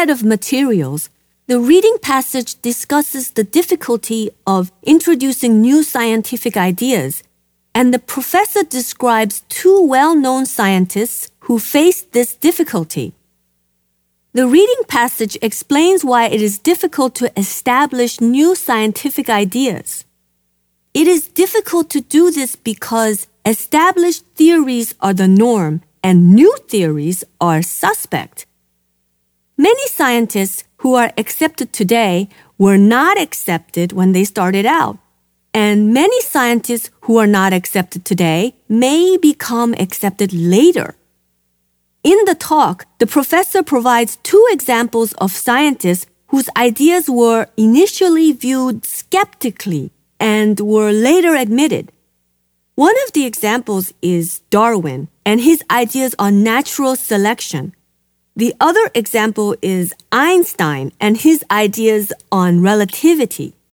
set of materials, the reading passage discusses the difficulty of introducing new scientific ideas, and the professor describes two well-known scientists who faced this difficulty. The reading passage explains why it is difficult to establish new scientific ideas. It is difficult to do this because established theories are the norm and new theories are suspect. Many scientists who are accepted today were not accepted when they started out, and many scientists who are not accepted today may become accepted later. In the talk, the professor provides two examples of scientists whose ideas were initially viewed skeptically and were later admitted. One of the examples is Darwin and his ideas on natural selection. The other example is Einstein and his ideas on relativity.